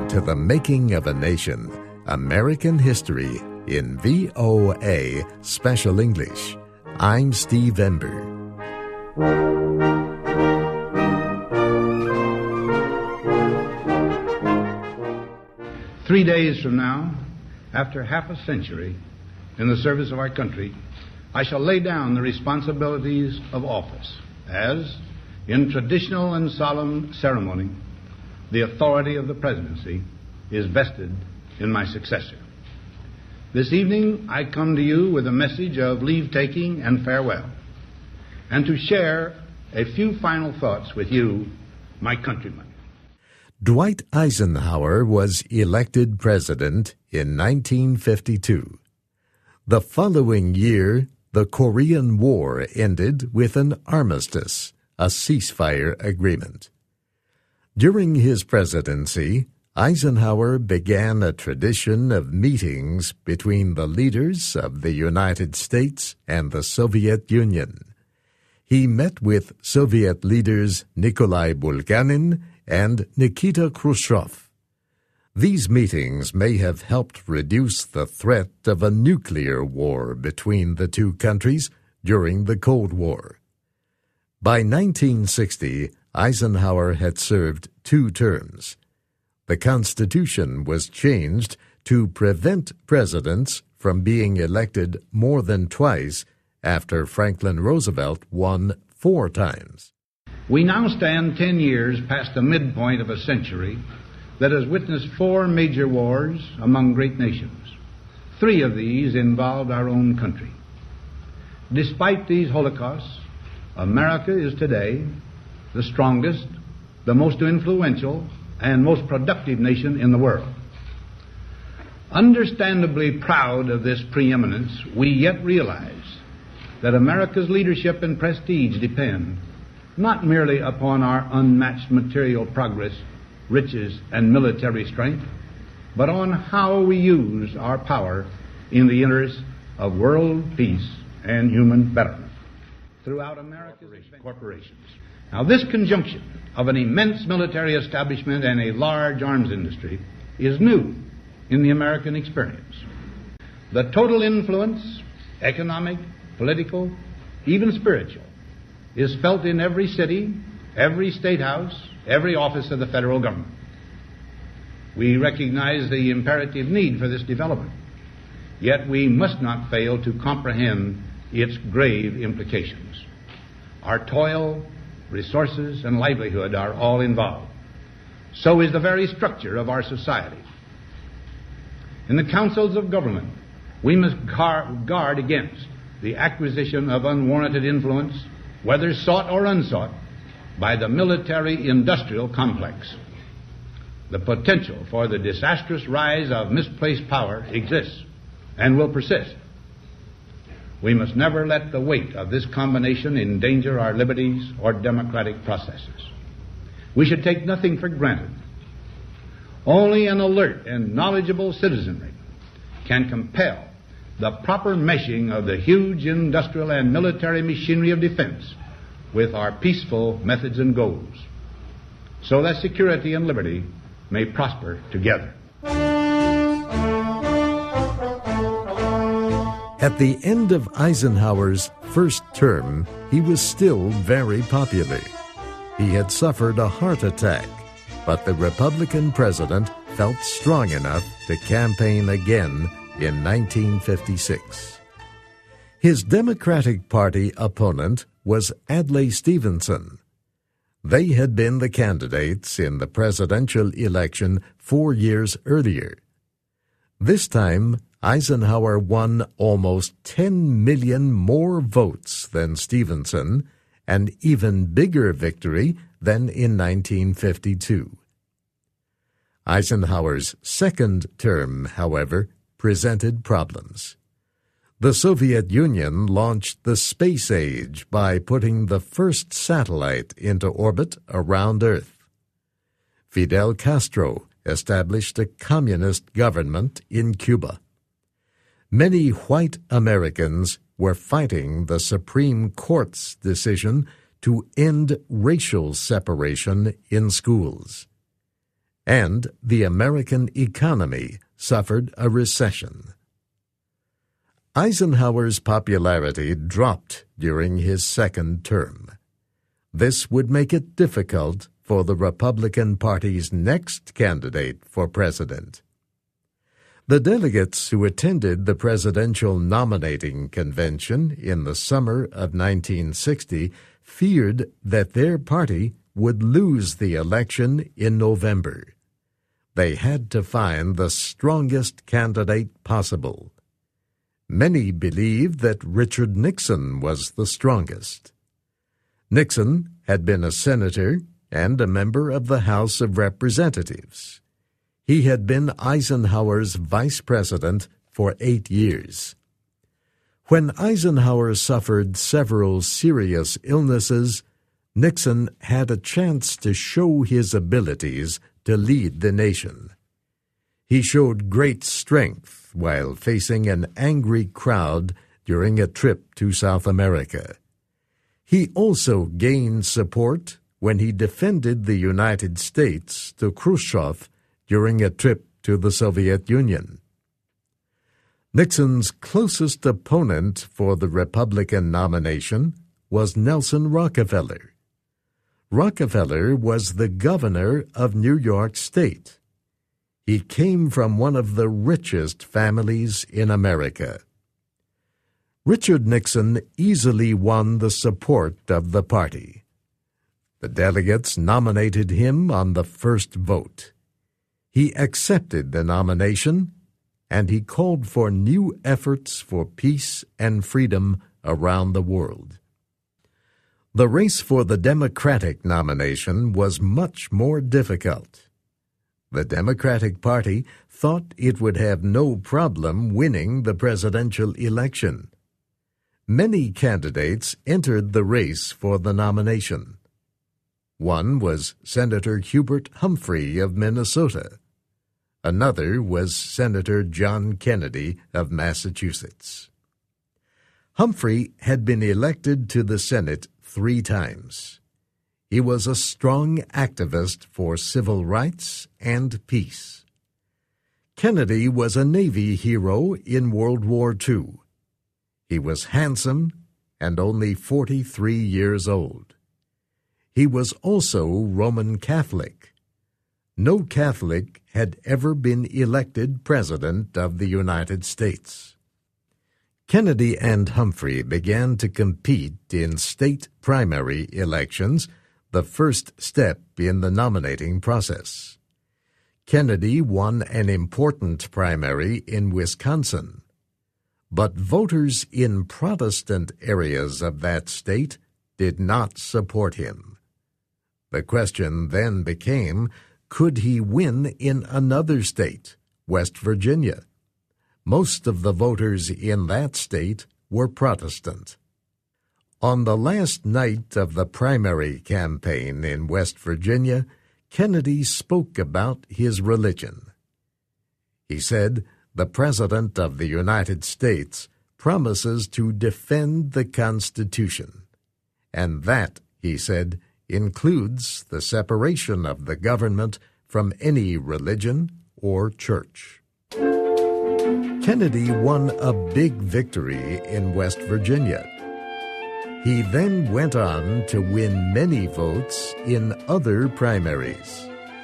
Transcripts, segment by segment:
to The Making of a Nation, American History in VOA Special English. I'm Steve Ember. 3 days from now, after half a century in the service of our country, I shall lay down the responsibilities of office as, in traditional and solemn ceremony, the authority of the presidency is vested in my successor. This evening I come to you with a message of leave-taking and farewell, and to share a few final thoughts with you, my countrymen. Dwight Eisenhower was elected president in 1952. The following year, the Korean War ended with an armistice, a ceasefire agreement. During his presidency, Eisenhower began a tradition of meetings between the leaders of the United States and the Soviet Union. He met with Soviet leaders Nikolai Bulganin and Nikita Khrushchev. These meetings may have helped reduce the threat of a nuclear war between the two countries during the Cold War. By 1960, Eisenhower had served 2 terms. The Constitution was changed to prevent presidents from being elected more than twice after Franklin Roosevelt won 4 times. We now stand 10 years past the midpoint of a century that has witnessed 4 major wars among great nations. 3 of these involved our own country. Despite these holocausts, America is today the strongest, the most influential, and most productive nation in the world. Understandably proud of this preeminence, we yet realize that America's leadership and prestige depend not merely upon our unmatched material progress, riches, and military strength, but on how we use our power in the interest of world peace and human betterment throughout America's corporations. Now, this conjunction of an immense military establishment and a large arms industry is new in the American experience. The total influence, economic, political, even spiritual, is felt in every city, every state house, every office of the federal government. We recognize the imperative need for this development, yet we must not fail to comprehend its grave implications. Our toil, resources, and livelihood are all involved. So is the very structure of our society. In the councils of government, we must guard against the acquisition of unwarranted influence, whether sought or unsought, by the military-industrial complex. The potential for the disastrous rise of misplaced power exists and will persist. We must never let the weight of this combination endanger our liberties or democratic processes. We should take nothing for granted. Only an alert and knowledgeable citizenry can compel the proper meshing of the huge industrial and military machinery of defense with our peaceful methods and goals, so that security and liberty may prosper together. At the end of Eisenhower's first term, he was still very popular. He had suffered a heart attack, but the Republican president felt strong enough to campaign again in 1956. His Democratic Party opponent was Adlai Stevenson. They had been the candidates in the presidential election 4 years earlier. This time, Eisenhower won almost 10 million more votes than Stevenson, an even bigger victory than in 1952. Eisenhower's second term, however, presented problems. The Soviet Union launched the space age by putting the first satellite into orbit around Earth. Fidel Castro established a communist government in Cuba. Many white Americans were fighting the Supreme Court's decision to end racial separation in schools. and the American economy suffered a recession. Eisenhower's popularity dropped during his second term. This would make it difficult for the Republican Party's next candidate for president. The delegates who attended the presidential nominating convention in the summer of 1960 feared that their party would lose the election in November. They had to find the strongest candidate possible. Many believed that Richard Nixon was the strongest. Nixon had been a senator and a member of the House of Representatives. He had been Eisenhower's vice president for 8 years. When Eisenhower suffered several serious illnesses, Nixon had a chance to show his abilities to lead the nation. He showed great strength while facing an angry crowd during a trip to South America. He also gained support when he defended the United States to Khrushchev during a trip to the Soviet Union. Nixon's closest opponent for the Republican nomination was Nelson Rockefeller. Rockefeller was the governor of New York State. He came from one of the richest families in America. Richard Nixon easily won the support of the party. The delegates nominated him on the first vote. He accepted the nomination, and he called for new efforts for peace and freedom around the world. The race for the Democratic nomination was much more difficult. The Democratic Party thought it would have no problem winning the presidential election. Many candidates entered the race for the nomination. One was Senator Hubert Humphrey of Minnesota. Another was Senator John Kennedy of Massachusetts. Humphrey had been elected to the Senate 3 times. He was a strong activist for civil rights and peace. Kennedy was a Navy hero in World War II. He was handsome and only 43 years old. He was also Roman Catholic. No Catholic had ever been elected President of the United States. Kennedy and Humphrey began to compete in state primary elections, the first step in the nominating process. Kennedy won an important primary in Wisconsin, but voters in Protestant areas of that state did not support him. The question then became, could he win in another state, West Virginia? Most of the voters in that state were Protestant. On the last night of the primary campaign in West Virginia, Kennedy spoke about his religion. He said, "The President of the United States promises to defend the Constitution, and that," he said, "includes the separation of the government from any religion or church." Kennedy won a big victory in West Virginia. He then went on to win many votes in other primaries.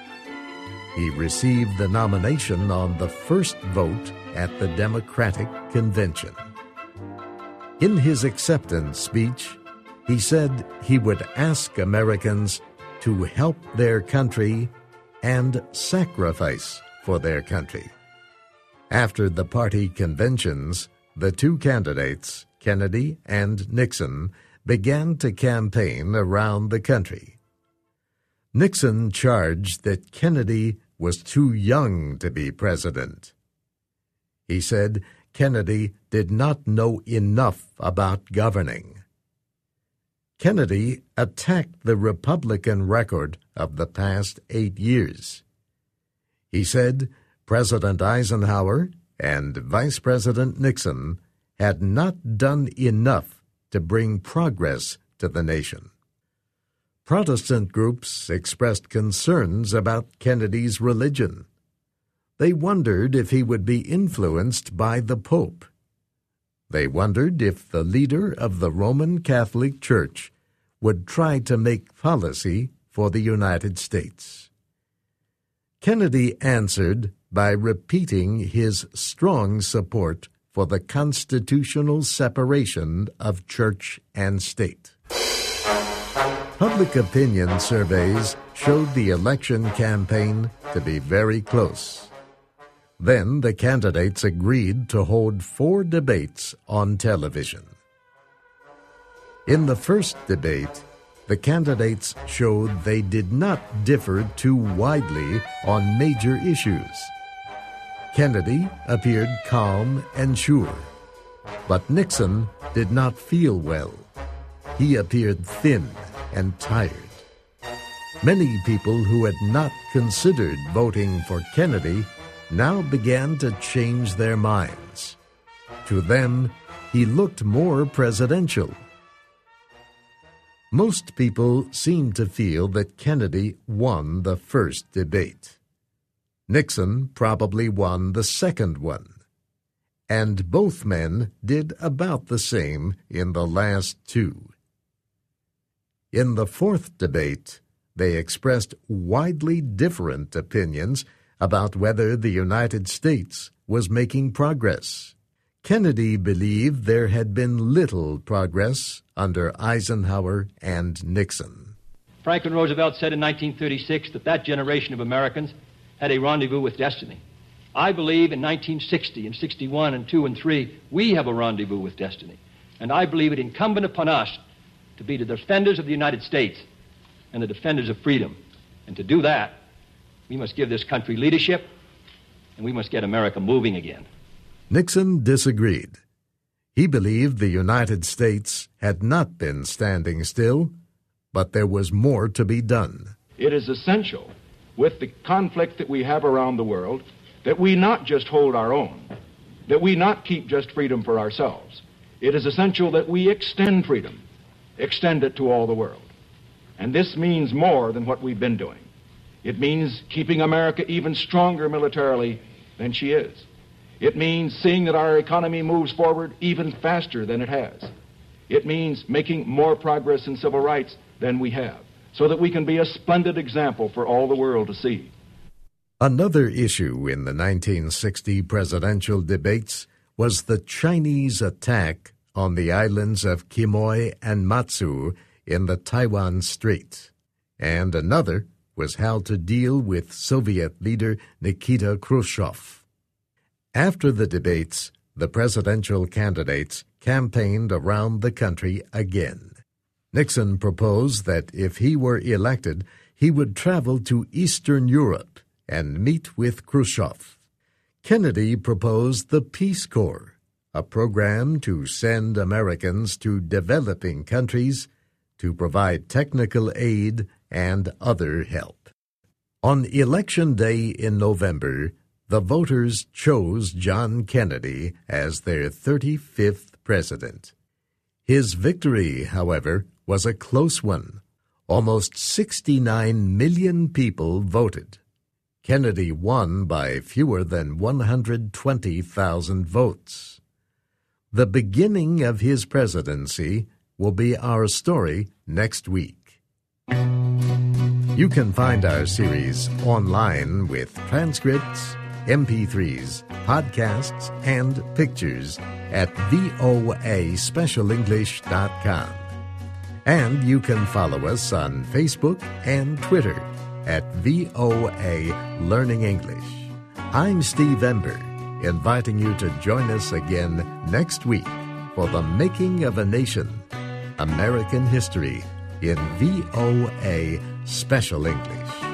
He received the nomination on the first vote at the Democratic Convention. In his acceptance speech, he said he would ask Americans to help their country and sacrifice for their country. After the party conventions, the 2 candidates, Kennedy and Nixon, began to campaign around the country. Nixon charged that Kennedy was too young to be president. He said Kennedy did not know enough about governing. Kennedy attacked the Republican record of the past 8 years. He said President Eisenhower and Vice President Nixon had not done enough to bring progress to the nation. Protestant groups expressed concerns about Kennedy's religion. They wondered if he would be influenced by the Pope. They wondered if the leader of the Roman Catholic Church would try to make policy for the United States. Kennedy answered by repeating his strong support for the constitutional separation of church and state. Public opinion surveys showed the election campaign to be very close. Then the candidates agreed to hold 4 debates on television. In the first debate, the candidates showed they did not differ too widely on major issues. Kennedy appeared calm and sure, but Nixon did not feel well. He appeared thin and tired. Many people who had not considered voting for Kennedy now began to change their minds. To them, he looked more presidential. Most people seemed to feel that Kennedy won the first debate. Nixon probably won the second one. And both men did about the same in the last 2. In the fourth debate, they expressed widely different opinions about whether the United States was making progress. Kennedy believed there had been little progress under Eisenhower and Nixon. Franklin Roosevelt said in 1936 that generation of Americans had a rendezvous with destiny. I believe in 1960 and 61 and 2 and 3, we have a rendezvous with destiny. And I believe it incumbent upon us to be the defenders of the United States and the defenders of freedom. And to do that, we must give this country leadership, and we must get America moving again. Nixon disagreed. He believed the United States had not been standing still, but there was more to be done. It is essential, with the conflict that we have around the world, that we not just hold our own, that we not keep just freedom for ourselves. It is essential that we extend freedom, extend it to all the world. And this means more than what we've been doing. It means keeping America even stronger militarily than she is. It means seeing that our economy moves forward even faster than it has. It means making more progress in civil rights than we have, so that we can be a splendid example for all the world to see. Another issue in the 1960 presidential debates was the Chinese attack on the islands of Quemoy and Matsu in the Taiwan Strait, and another was how to deal with Soviet leader Nikita Khrushchev. After the debates, the presidential candidates campaigned around the country again. Nixon proposed that if he were elected, he would travel to Eastern Europe and meet with Khrushchev. Kennedy proposed the Peace Corps, a program to send Americans to developing countries to provide technical aid and other help. On Election Day in November, the voters chose John Kennedy as their 35th president. His victory, however, was a close one. Almost 69 million people voted. Kennedy won by fewer than 120,000 votes. The beginning of his presidency will be our story next week. You can find our series online with transcripts, MP3s, podcasts, and pictures at voaspecialenglish.com. And you can follow us on Facebook and Twitter at VOA Learning English. I'm Steve Ember, inviting you to join us again next week for The Making of a Nation, American History in VOA Special English.